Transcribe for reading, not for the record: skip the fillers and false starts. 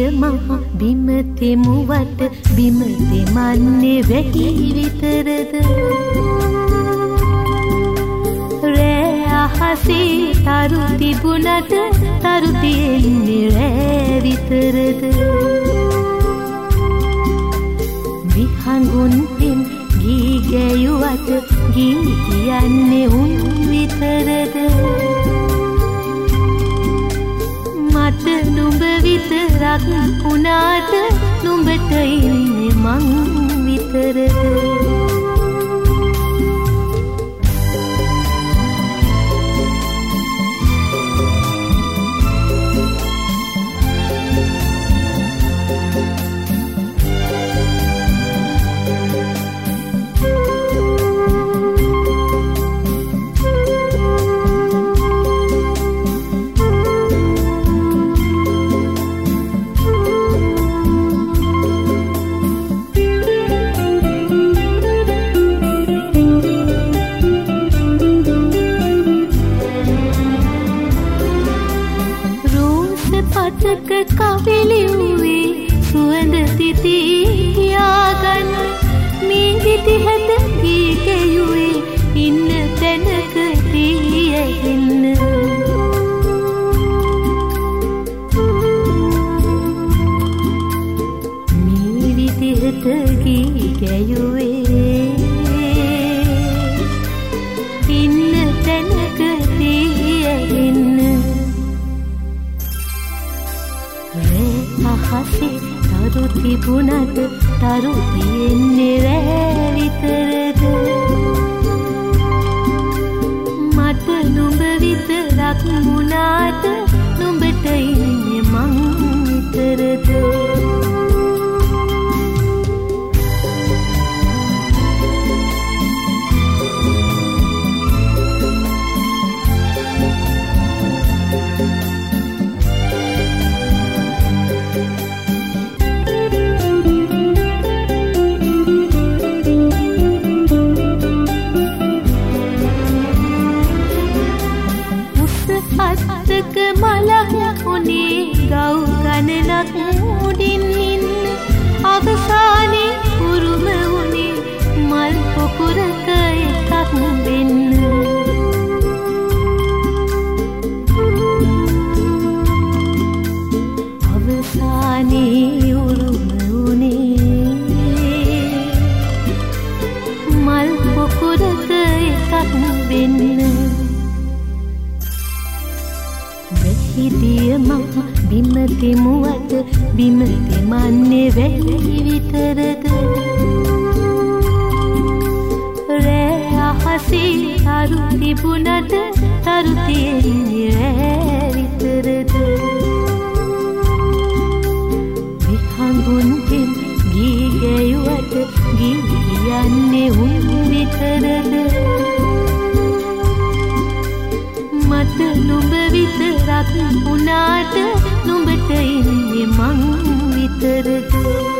මහ බිම තෙමුවට බිම තෙමන්නේ වැහි විතරද රෑ අහසේ තරු තිබුණට තරු තියෙන්නේ රෑ විතරද විහඟුන් පෙම් ගී ගැයුවට ගී කියන්නේ උන් විතරද මට නුඹ විතරක් වුණාට නුඹට ඉන්නේ මං විතරද පතක කවිලිව්වේ සුවඳ තිතී කියාගන්න මේ විදිහට ගී ගැයුවේ ඉන්න තැනක තියෙන්න මේ විදිහට ගී ගැයුවේ ඉන්න තැනක තියෙන්න අහසේ තරු තිබුණට තරු තියෙන්නේ රෑ විතරද මට නුඹ විතරක් වුණාට නුඹට ඉන්නේ මං විතරද අත්තක මලක් උනේ ගව් ගණනක් උඩින් ඉන්න අවසානයේ උරුම උනේ මල් පොකුරක එකක් වෙන්න අවසානයේ උරුම උනේ මල් පොකුරක එකක් වෙන්න හිදිය මහ බිම තෙමුවට බිම තෙමන්නේ වැහි විතරද රෑ අහසේ තරු තිබුණට තරු තියෙන්නේ රෑ විතරද විහඟුන් පෙම් ගී ගැයුවට ගී කියන්නේ උන් විතරද මට නුඹ විතරක් වුණාට නුඹට ඉන්නේ මං විතරද